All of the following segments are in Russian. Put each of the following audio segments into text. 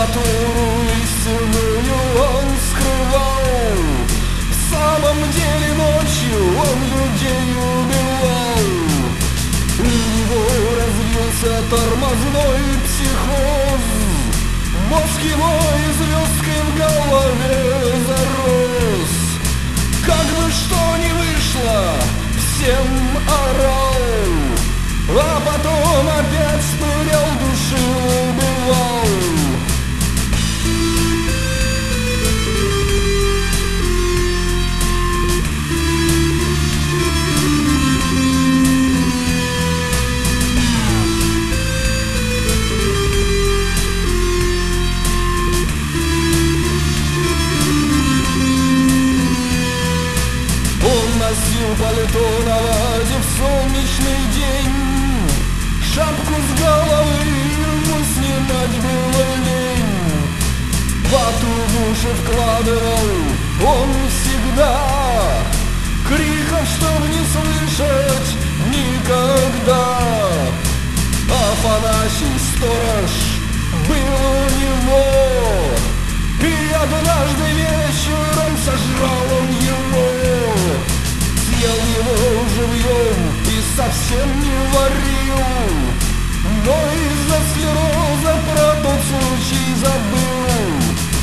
которую истинную он скрывал. В самом деле ночью он людей убивал. У него развился тормозной психоз, мозг его и звездкой в голове зарос. Как бы что ни вышло, всем орал, а потом опять шпырял, душил, убивал. Носил пальто на вазе в солнечный день, шапку с головы ему снимать было лень. Вату в уши вкладывал он всегда, криков, чтоб не слышать никогда. Афанасий сторож был у него, и однажды вечером сожрал он его. Съел его живьем и совсем не варил, но из-за склероза про тот случай забыл.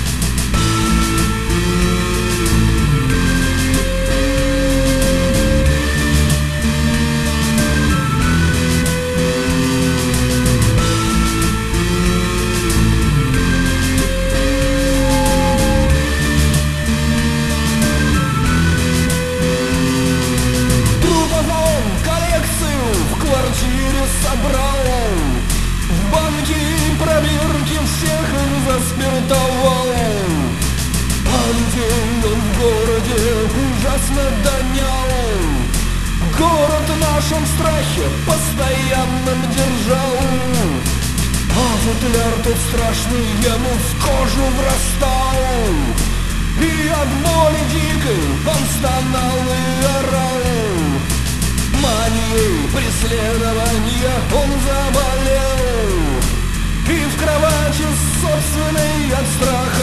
Собрал в банке и проверки, всех их заспиртовал. А людей он в городе ужасно донял, город в нашем страхе постоянном держал. А футляр тот страшный ему в кожу врастал, и от боли дикой он стонал и орал. Манией преследования он заболел, и в кровати собственной от страха